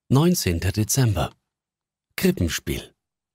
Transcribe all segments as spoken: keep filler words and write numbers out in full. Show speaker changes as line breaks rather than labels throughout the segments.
neunzehnter Dezember. Krippenspiel.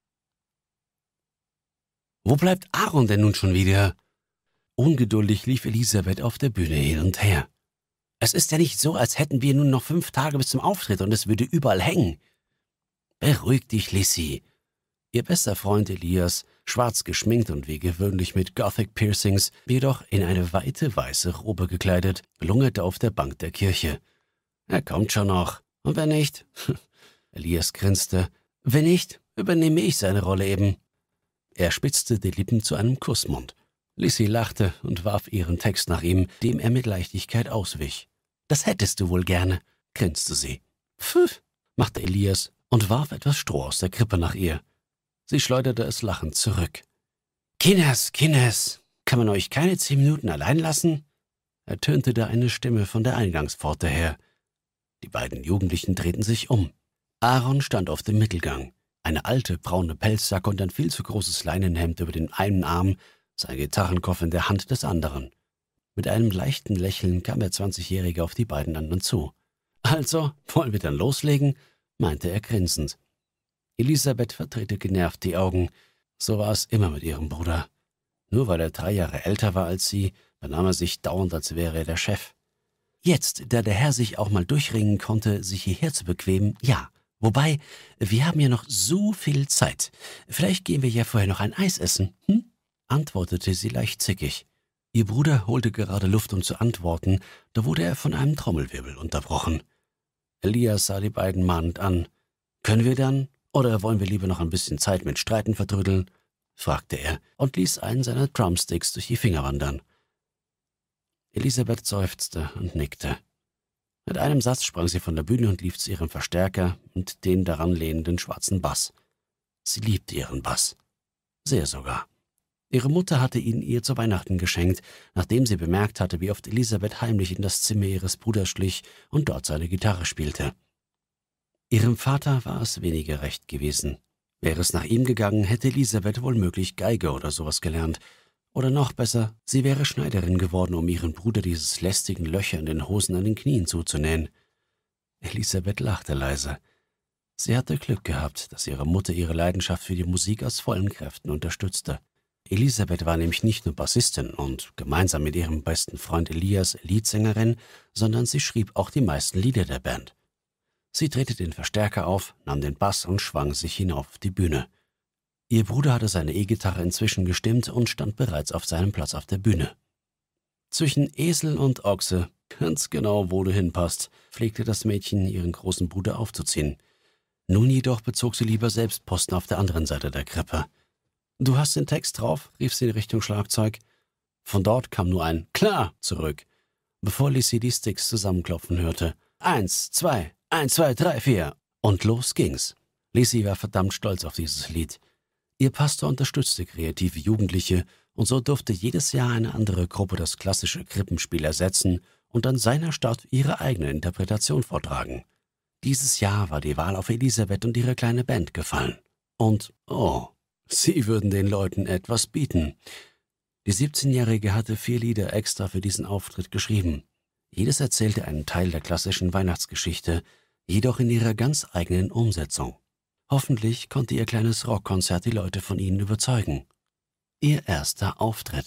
»Wo bleibt Aaron denn nun schon wieder?« Ungeduldig lief Elisabeth auf der Bühne hin und her. »Es ist ja nicht so, als hätten wir nun noch fünf Tage bis zum Auftritt und es würde überall hängen.« »Beruhig dich, Lissy.« Ihr bester Freund Elias, schwarz geschminkt und wie gewöhnlich mit Gothic-Piercings, jedoch in eine weite weiße Robe gekleidet, lungerte auf der Bank der Kirche. »Er kommt schon noch. Und wenn nicht?« Elias grinste. »Wenn nicht, übernehme ich seine Rolle eben.« Er spitzte die Lippen zu einem Kussmund. Lissy lachte und warf ihren Text nach ihm, dem er mit Leichtigkeit auswich. »Das hättest du wohl gerne«, grinste sie. »Pfff«, machte Elias und warf etwas Stroh aus der Krippe nach ihr. Sie schleuderte es lachend zurück. »Kinders, Kinders, kann man euch keine zehn Minuten allein lassen?« ertönte da eine Stimme von der Eingangspforte her. Die beiden Jugendlichen drehten sich um. Aaron stand auf dem Mittelgang. Eine alte, braune Pelzjacke und ein viel zu großes Leinenhemd über den einen Arm, sein Gitarrenkoffer in der Hand des anderen. Mit einem leichten Lächeln kam der Zwanzigjährige auf die beiden anderen zu. »Also, wollen wir dann loslegen?« meinte er grinsend. Elisabeth verdrehte genervt die Augen. So war es immer mit ihrem Bruder. Nur weil er drei Jahre älter war als sie, benahm er sich dauernd, als wäre er der Chef. Jetzt, da der Herr sich auch mal durchringen konnte, sich hierher zu bequemen, ja. Wobei, wir haben ja noch so viel Zeit. Vielleicht gehen wir ja vorher noch ein Eis essen, hm?« antwortete sie leicht zickig. Ihr Bruder holte gerade Luft, um zu antworten, da wurde er von einem Trommelwirbel unterbrochen. Elias sah die beiden mahnend an. »Können wir dann, oder wollen wir lieber noch ein bisschen Zeit mit Streiten verdrüdeln?« fragte er und ließ einen seiner Drumsticks durch die Finger wandern. Elisabeth seufzte und nickte. Mit einem Satz sprang sie von der Bühne und lief zu ihrem Verstärker und den daran lehnenden schwarzen Bass. Sie liebte ihren Bass. Sehr sogar. Ihre Mutter hatte ihn ihr zu Weihnachten geschenkt, nachdem sie bemerkt hatte, wie oft Elisabeth heimlich in das Zimmer ihres Bruders schlich und dort seine Gitarre spielte. Ihrem Vater war es weniger recht gewesen. Wäre es nach ihm gegangen, hätte Elisabeth wohl möglich Geige oder sowas gelernt. Oder noch besser, sie wäre Schneiderin geworden, um ihren Bruder dieses lästigen Löcher in den Hosen an den Knien zuzunähen. Elisabeth lachte leise. Sie hatte Glück gehabt, dass ihre Mutter ihre Leidenschaft für die Musik aus vollen Kräften unterstützte. Elisabeth war nämlich nicht nur Bassistin und gemeinsam mit ihrem besten Freund Elias Leadsängerin, sondern sie schrieb auch die meisten Lieder der Band. Sie drehte den Verstärker auf, nahm den Bass und schwang sich hinauf auf die Bühne. Ihr Bruder hatte seine E-Gitarre inzwischen gestimmt und stand bereits auf seinem Platz auf der Bühne. Zwischen Esel und Ochse, ganz genau, wo du hinpasst, pflegte das Mädchen, ihren großen Bruder aufzuziehen. Nun jedoch bezog sie lieber selbst Posten auf der anderen Seite der Krippe. »Du hast den Text drauf?« rief sie in Richtung Schlagzeug. Von dort kam nur ein »Klar« zurück, bevor Lissy die Sticks zusammenklopfen hörte. »Eins, zwei, eins, zwei, drei, vier« und los ging's. Lissy war verdammt stolz auf dieses Lied. Ihr Pastor unterstützte kreative Jugendliche und so durfte jedes Jahr eine andere Gruppe das klassische Krippenspiel ersetzen und an seiner Stadt ihre eigene Interpretation vortragen. Dieses Jahr war die Wahl auf Elisabeth und ihre kleine Band gefallen. Und, oh, sie würden den Leuten etwas bieten. Die siebzehnjährige hatte vier Lieder extra für diesen Auftritt geschrieben. Jedes erzählte einen Teil der klassischen Weihnachtsgeschichte, jedoch in ihrer ganz eigenen Umsetzung. Hoffentlich konnte ihr kleines Rockkonzert die Leute von ihnen überzeugen. Ihr erster Auftritt.